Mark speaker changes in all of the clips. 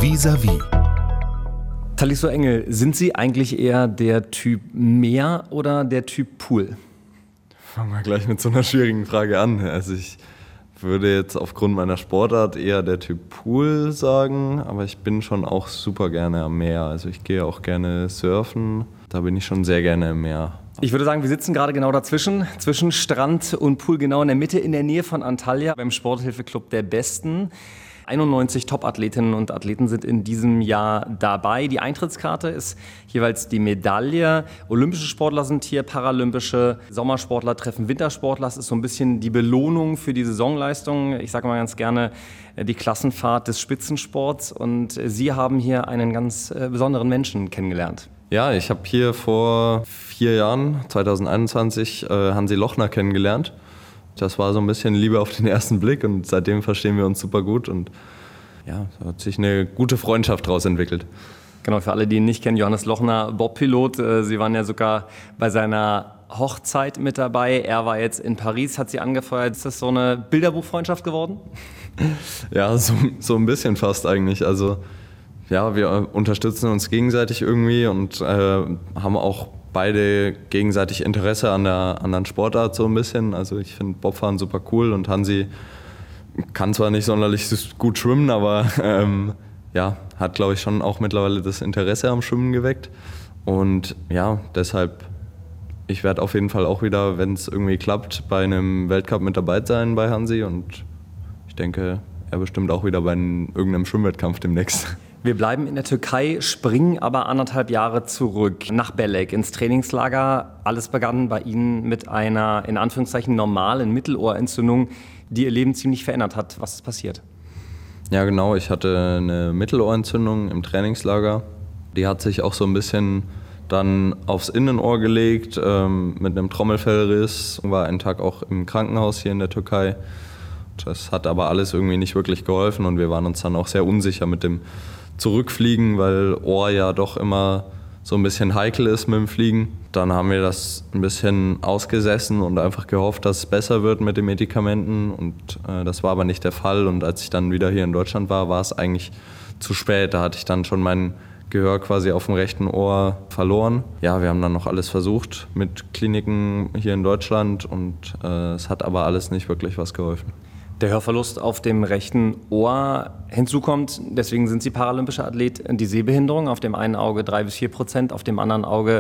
Speaker 1: Vis-à-vis.
Speaker 2: Talisso Engel, sind Sie eigentlich eher der Typ Meer oder der Typ Pool?
Speaker 3: Fangen wir gleich mit so einer schwierigen Frage an. Also ich würde jetzt aufgrund meiner Sportart eher der Typ Pool sagen, aber ich bin schon auch super gerne am Meer. Also ich gehe auch gerne surfen, da bin ich schon sehr gerne im Meer.
Speaker 2: Ich würde sagen, wir sitzen gerade genau dazwischen, zwischen Strand und Pool, genau in der Mitte, in der Nähe von Antalya, beim Sporthilfeclub der Besten. 91 Top-Athletinnen und Athleten sind in diesem Jahr dabei. Die Eintrittskarte ist jeweils die Medaille. Olympische Sportler sind hier, paralympische Sommersportler treffen Wintersportler. Das ist so ein bisschen die Belohnung für die Saisonleistung. Ich sage mal ganz gerne die Klassenfahrt des Spitzensports. Und Sie haben hier einen ganz besonderen Menschen kennengelernt.
Speaker 3: Ja, ich habe hier vor 4 Jahren, 2021, Hansi Lochner kennengelernt. Das war so ein bisschen Liebe auf den ersten Blick und seitdem verstehen wir uns super gut und ja, da hat sich eine gute Freundschaft daraus entwickelt.
Speaker 2: Genau, für alle, die ihn nicht kennen, Johannes Lochner, Bobpilot. Sie waren ja sogar bei seiner Hochzeit mit dabei. Er war jetzt in Paris, hat Sie angefeuert. Ist das so eine Bilderbuchfreundschaft geworden?
Speaker 3: Ja, so ein bisschen fast eigentlich. Also ja, wir unterstützen uns gegenseitig irgendwie und haben auch beide gegenseitig Interesse an der anderen Sportart so ein bisschen. Also ich finde Bobfahren super cool und Hansi kann zwar nicht sonderlich gut schwimmen, aber hat, glaube ich, schon auch mittlerweile das Interesse am Schwimmen geweckt. Und ja, deshalb, ich werde auf jeden Fall auch wieder, wenn es irgendwie klappt, bei einem Weltcup mit dabei sein bei Hansi und ich denke, er bestimmt auch wieder bei irgendeinem Schwimmwettkampf demnächst.
Speaker 2: Wir bleiben in der Türkei, springen aber 1,5 Jahre zurück nach Belek ins Trainingslager. Alles begann bei Ihnen mit einer, in Anführungszeichen, normalen Mittelohrentzündung, die Ihr Leben ziemlich verändert hat. Was ist passiert?
Speaker 3: Ja, genau. Ich hatte eine Mittelohrentzündung im Trainingslager. Die hat sich auch so ein bisschen dann aufs Innenohr gelegt mit einem Trommelfellriss. War einen Tag auch im Krankenhaus hier in der Türkei. Das hat aber alles irgendwie nicht wirklich geholfen und wir waren uns dann auch sehr unsicher mit dem Zurückfliegen, weil Ohr ja doch immer so ein bisschen heikel ist mit dem Fliegen. Dann haben wir das ein bisschen ausgesessen und einfach gehofft, dass es besser wird mit den Medikamenten und das war aber nicht der Fall und als ich dann wieder hier in Deutschland war, war es eigentlich zu spät. Da hatte ich dann schon mein Gehör quasi auf dem rechten Ohr verloren. Ja, wir haben dann noch alles versucht mit Kliniken hier in Deutschland und es hat aber alles nicht wirklich was geholfen.
Speaker 2: Der Hörverlust auf dem rechten Ohr. Hinzu kommt, deswegen sind Sie paralympischer Athlet, die Sehbehinderung. Auf dem einen Auge 3-4%, auf dem anderen Auge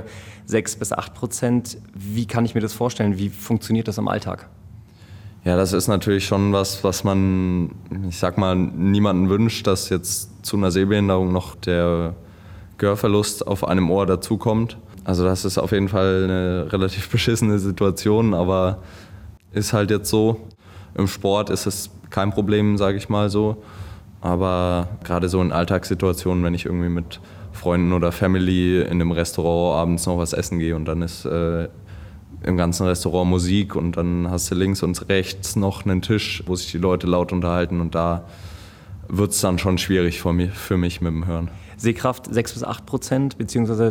Speaker 2: 6-8%. Wie kann ich mir das vorstellen? Wie funktioniert das im Alltag?
Speaker 3: Ja, das ist natürlich schon was man, ich sag mal, niemanden wünscht, dass jetzt zu einer Sehbehinderung noch der Gehörverlust auf einem Ohr dazukommt. Also das ist auf jeden Fall eine relativ beschissene Situation, aber ist halt jetzt so. Im Sport ist es kein Problem, sage ich mal so. Aber gerade so in Alltagssituationen, wenn ich irgendwie mit Freunden oder Family in einem Restaurant abends noch was essen gehe und dann ist im ganzen Restaurant Musik und dann hast du links und rechts noch einen Tisch, wo sich die Leute laut unterhalten und da wird es dann schon schwierig für mich mit dem Hören.
Speaker 2: Sehkraft 6-8% bzw.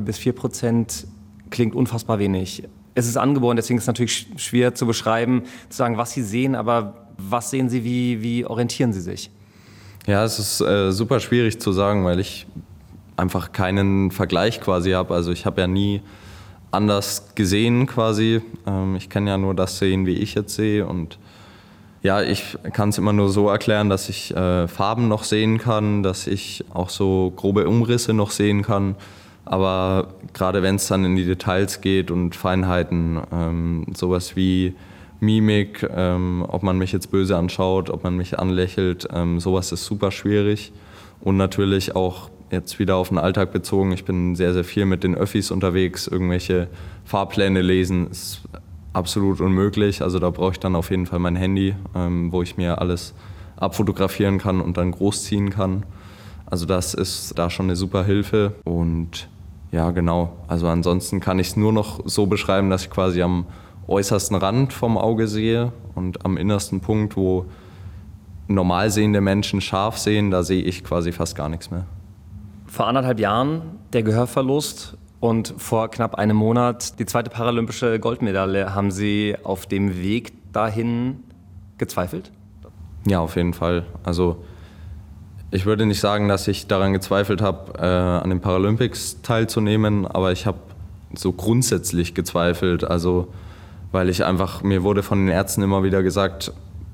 Speaker 2: 3-4% klingt unfassbar wenig. Es ist angeboren, deswegen ist es natürlich schwer zu beschreiben, zu sagen, was Sie sehen, aber was sehen Sie, wie orientieren Sie sich?
Speaker 3: Ja, es ist super schwierig zu sagen, weil ich einfach keinen Vergleich quasi habe. Also ich habe ja nie anders gesehen quasi. Ich kann ja nur das sehen, wie ich jetzt sehe und ja, ich kann es immer nur so erklären, dass ich Farben noch sehen kann, dass ich auch so grobe Umrisse noch sehen kann. Aber gerade wenn es dann in die Details geht und Feinheiten, sowas wie Mimik, ob man mich jetzt böse anschaut, ob man mich anlächelt, sowas ist super schwierig. Und natürlich auch jetzt wieder auf den Alltag bezogen, ich bin sehr, sehr viel mit den Öffis unterwegs, irgendwelche Fahrpläne lesen ist absolut unmöglich. Also da brauche ich dann auf jeden Fall mein Handy, wo ich mir alles abfotografieren kann und dann großziehen kann. Also das ist da schon eine super Hilfe und ja, genau. Also ansonsten kann ich es nur noch so beschreiben, dass ich quasi am äußersten Rand vom Auge sehe und am innersten Punkt, wo normal sehende Menschen scharf sehen, da sehe ich quasi fast gar nichts mehr.
Speaker 2: Vor 1,5 Jahren der Gehörverlust und vor knapp einem Monat die 2. paralympische Goldmedaille. Haben Sie auf dem Weg dahin gezweifelt?
Speaker 3: Ja, auf jeden Fall. Also Ich würde nicht sagen, dass ich daran gezweifelt habe, an den Paralympics teilzunehmen, aber ich habe so grundsätzlich gezweifelt, also weil mir wurde von den Ärzten immer wieder gesagt,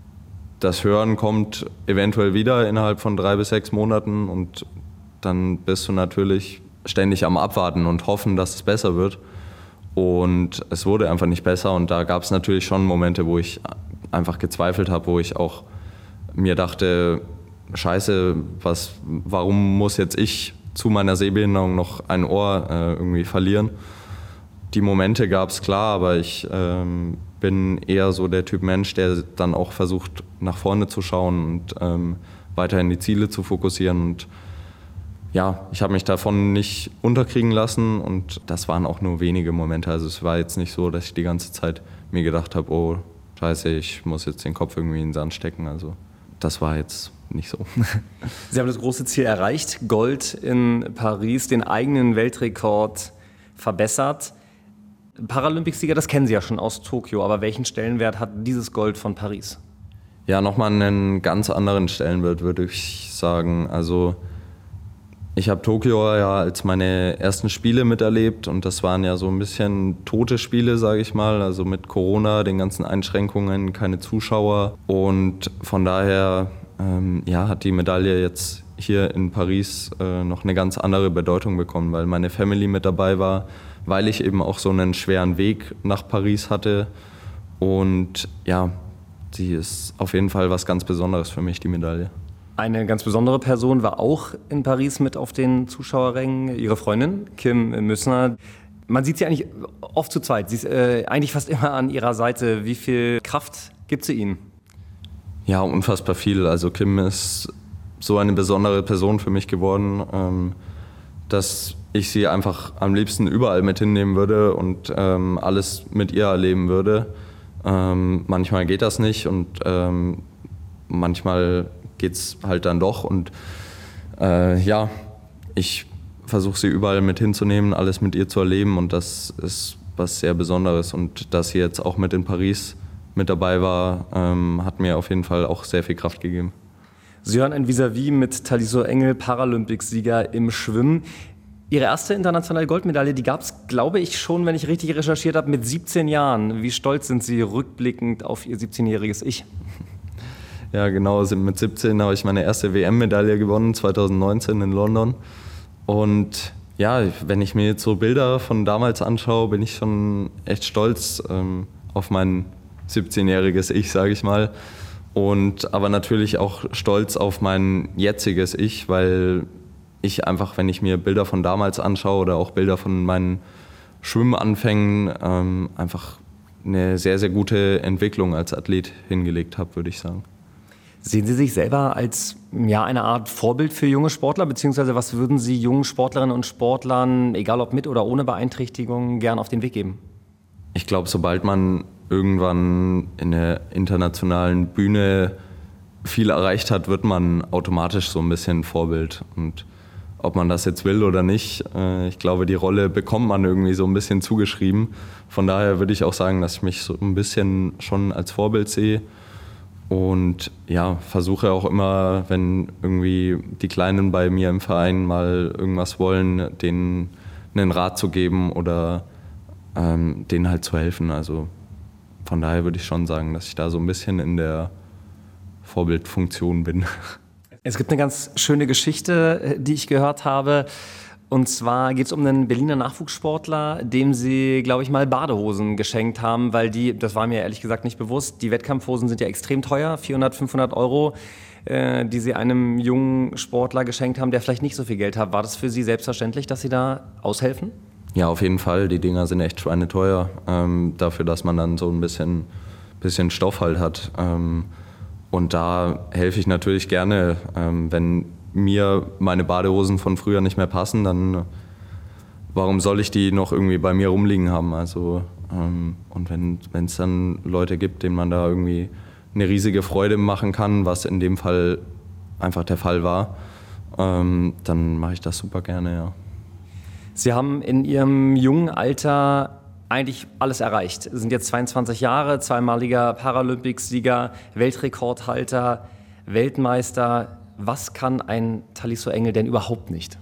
Speaker 3: das Hören kommt eventuell wieder innerhalb von 3 bis 6 Monaten und dann bist du natürlich ständig am Abwarten und hoffen, dass es besser wird. Und es wurde einfach nicht besser und da gab es natürlich schon Momente, wo ich einfach gezweifelt habe, wo ich auch mir dachte, Scheiße, warum muss jetzt ich zu meiner Sehbehinderung noch ein Ohr irgendwie verlieren? Die Momente gab es klar, aber ich bin eher so der Typ Mensch, der dann auch versucht, nach vorne zu schauen und weiterhin die Ziele zu fokussieren. Und ja, ich habe mich davon nicht unterkriegen lassen und das waren auch nur wenige Momente. Also es war jetzt nicht so, dass ich die ganze Zeit mir gedacht habe, oh Scheiße, ich muss jetzt den Kopf irgendwie in den Sand stecken. Also das war jetzt nicht so.
Speaker 2: Sie haben das große Ziel erreicht, Gold in Paris, den eigenen Weltrekord verbessert. Paralympicsieger, das kennen Sie ja schon aus Tokio, aber welchen Stellenwert hat dieses Gold von Paris?
Speaker 3: Ja, nochmal einen ganz anderen Stellenwert, würde ich sagen. Also ich habe Tokio ja als meine ersten Spiele miterlebt und das waren ja so ein bisschen tote Spiele, sage ich mal. Also mit Corona, den ganzen Einschränkungen, keine Zuschauer und von daher hat die Medaille jetzt hier in Paris noch eine ganz andere Bedeutung bekommen, weil meine Family mit dabei war, weil ich eben auch so einen schweren Weg nach Paris hatte und ja, sie ist auf jeden Fall was ganz Besonderes für mich, die Medaille.
Speaker 2: Eine ganz besondere Person war auch in Paris mit auf den Zuschauerrängen, Ihre Freundin Kim Müssner. Man sieht sie eigentlich oft zu zweit, sie ist eigentlich fast immer an Ihrer Seite. Wie viel Kraft gibt sie Ihnen?
Speaker 3: Ja, unfassbar viel. Also Kim ist so eine besondere Person für mich geworden, dass ich sie einfach am liebsten überall mit hinnehmen würde und alles mit ihr erleben würde. Manchmal geht das nicht und manchmal geht es halt dann doch. Und ich versuche sie überall mit hinzunehmen, alles mit ihr zu erleben und das ist was sehr Besonderes. Und dass sie jetzt auch mit in Paris mit dabei war, hat mir auf jeden Fall auch sehr viel Kraft gegeben.
Speaker 2: Sie hören ein Vis-à-vis mit Taliso Engel, Paralympicsieger im Schwimmen. Ihre erste internationale Goldmedaille, die gab es, glaube ich, schon, wenn ich richtig recherchiert habe, mit 17 Jahren. Wie stolz sind Sie rückblickend auf Ihr 17-jähriges Ich?
Speaker 3: Ja, genau. Mit 17 habe ich meine erste WM-Medaille gewonnen, 2019 in London. Und ja, wenn ich mir jetzt so Bilder von damals anschaue, bin ich schon echt stolz auf mein 17-jähriges Ich, sage ich mal. Und aber natürlich auch stolz auf mein jetziges Ich, weil ich einfach, wenn ich mir Bilder von damals anschaue oder auch Bilder von meinen Schwimmanfängen, einfach eine sehr, sehr gute Entwicklung als Athlet hingelegt habe, würde ich sagen.
Speaker 2: Sehen Sie sich selber als eine Art Vorbild für junge Sportler, beziehungsweise was würden Sie jungen Sportlerinnen und Sportlern, egal ob mit oder ohne Beeinträchtigung, gern auf den Weg geben?
Speaker 3: Ich glaube, sobald man irgendwann in der internationalen Bühne viel erreicht hat, wird man automatisch so ein bisschen Vorbild. Und ob man das jetzt will oder nicht, ich glaube, die Rolle bekommt man irgendwie so ein bisschen zugeschrieben. Von daher würde ich auch sagen, dass ich mich so ein bisschen schon als Vorbild sehe. Und ja, versuche auch immer, wenn irgendwie die Kleinen bei mir im Verein mal irgendwas wollen, denen einen Rat zu geben oder denen halt zu helfen. Also von daher würde ich schon sagen, dass ich da so ein bisschen in der Vorbildfunktion bin.
Speaker 2: Es gibt eine ganz schöne Geschichte, die ich gehört habe. Und zwar geht es um einen Berliner Nachwuchssportler, dem Sie, glaube ich, mal Badehosen geschenkt haben, weil das war mir ehrlich gesagt nicht bewusst, die Wettkampfhosen sind ja extrem teuer, 400, 500 Euro, die Sie einem jungen Sportler geschenkt haben, der vielleicht nicht so viel Geld hat. War das für Sie selbstverständlich, dass Sie da aushelfen?
Speaker 3: Ja, auf jeden Fall. Die Dinger sind echt schweineteuer, dafür, dass man dann so ein bisschen Stoff halt hat. Und da helfe ich natürlich gerne, wenn mir meine Badehosen von früher nicht mehr passen, dann warum soll ich die noch irgendwie bei mir rumliegen haben? Also, und wenn es dann Leute gibt, denen man da irgendwie eine riesige Freude machen kann, was in dem Fall einfach der Fall war, dann mache ich das super gerne, ja.
Speaker 2: Sie haben in Ihrem jungen Alter eigentlich alles erreicht. Sie sind jetzt 22 Jahre, zweimaliger Paralympicsieger, Weltrekordhalter, Weltmeister. Was kann ein Talisso Engel denn überhaupt nicht?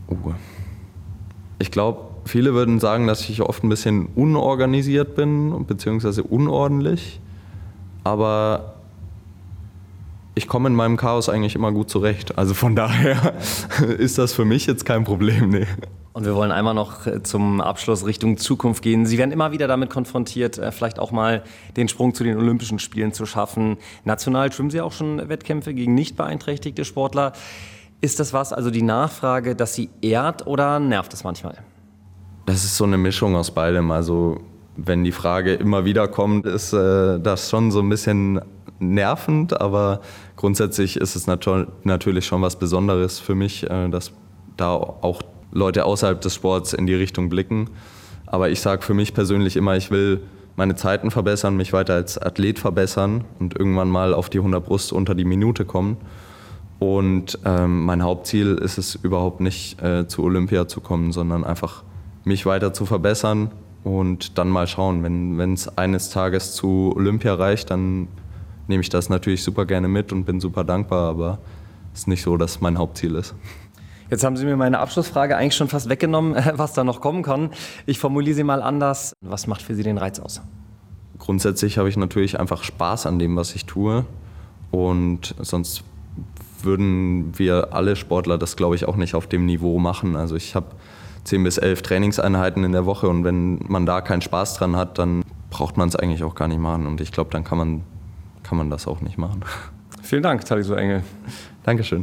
Speaker 3: Ich glaube, viele würden sagen, dass ich oft ein bisschen unorganisiert bin, beziehungsweise unordentlich. Aber ich komme in meinem Chaos eigentlich immer gut zurecht. Also von daher ist das für mich jetzt kein Problem. Nee.
Speaker 2: Und wir wollen einmal noch zum Abschluss Richtung Zukunft gehen. Sie werden immer wieder damit konfrontiert, vielleicht auch mal den Sprung zu den Olympischen Spielen zu schaffen. National schwimmen Sie auch schon Wettkämpfe gegen nicht beeinträchtigte Sportler. Ist das was, also die Nachfrage, dass Sie ehrt oder nervt es manchmal?
Speaker 3: Das ist so eine Mischung aus beidem. Also wenn die Frage immer wieder kommt, ist das schon so ein bisschen nervend, aber grundsätzlich ist es natürlich schon was Besonderes für mich, dass da auch Leute außerhalb des Sports in die Richtung blicken. Aber ich sage für mich persönlich immer, ich will meine Zeiten verbessern, mich weiter als Athlet verbessern und irgendwann mal auf die 100 Brust unter die Minute kommen. Und mein Hauptziel ist es überhaupt nicht, zu Olympia zu kommen, sondern einfach mich weiter zu verbessern und dann mal schauen. Wenn es eines Tages zu Olympia reicht, dann nehme ich das natürlich super gerne mit und bin super dankbar, aber es ist nicht so, dass mein Hauptziel ist.
Speaker 2: Jetzt haben Sie mir meine Abschlussfrage eigentlich schon fast weggenommen, was da noch kommen kann. Ich formuliere sie mal anders. Was macht für Sie den Reiz aus?
Speaker 3: Grundsätzlich habe ich natürlich einfach Spaß an dem, was ich tue, und sonst würden wir alle Sportler das, glaube ich, auch nicht auf dem Niveau machen. Also ich habe 10 bis 11 Trainingseinheiten in der Woche, und wenn man da keinen Spaß dran hat, dann braucht man es eigentlich auch gar nicht machen, und ich glaube, dann kann man das auch nicht machen.
Speaker 2: Vielen Dank, Talisso Engel.
Speaker 3: Dankeschön.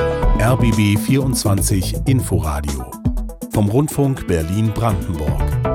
Speaker 1: RBB 24 Inforadio vom Rundfunk Berlin-Brandenburg.